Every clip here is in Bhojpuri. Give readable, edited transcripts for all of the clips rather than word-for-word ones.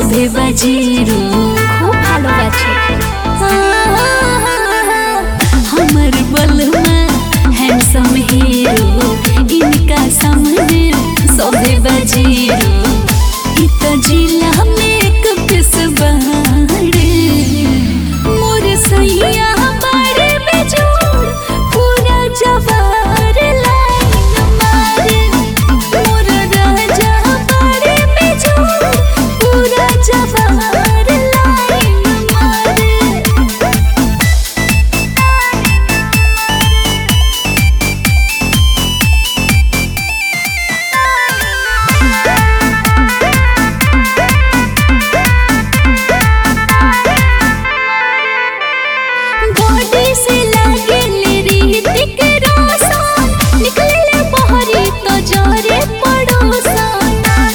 সবে বাজিরো খুব ভালোবাসে हमर बलमा हैंडसम हीरो इनका सामने सौदे बजीरो इत जिला में एक पिस बाड़े मोर सैया बाड़े में जोड़ पूरा जवार लाइन मारे मोर राजा बाड़े में जोड़ पूरा जवार लाइन मारे बॉडी से लागे ऋतिक रोशन निकले बहरी तो जोरे पड़ोसन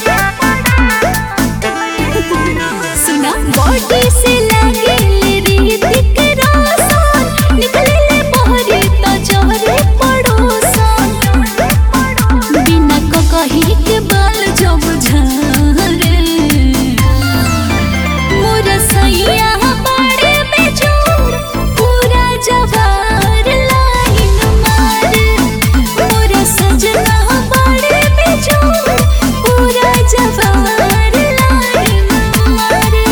सुना बॉडी से लागे ऋतिक रोशन निकले बहरी तो जोरे पड़ोसन बिना कही के बाल जब झारे मोर सैया बाड़े में जोड़ पूरा जवार लाइन मारे मोर सजना बाड़े में जोड़ पूरा जवार लाइन मारे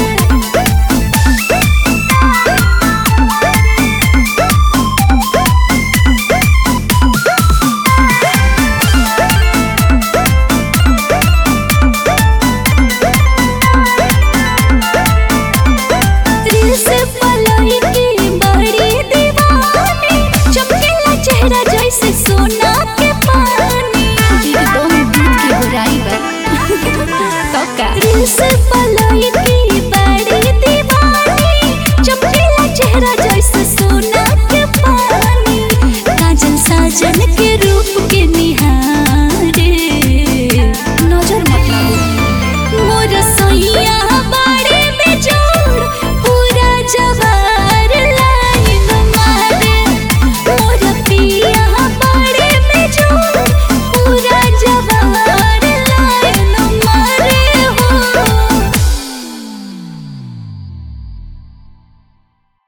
दिल से पलाई की बड़ी दीवानी चमकेला चेहरा जैसे सोना के पानी एकदम दूध की बुराई बा तो का दिल से पलाई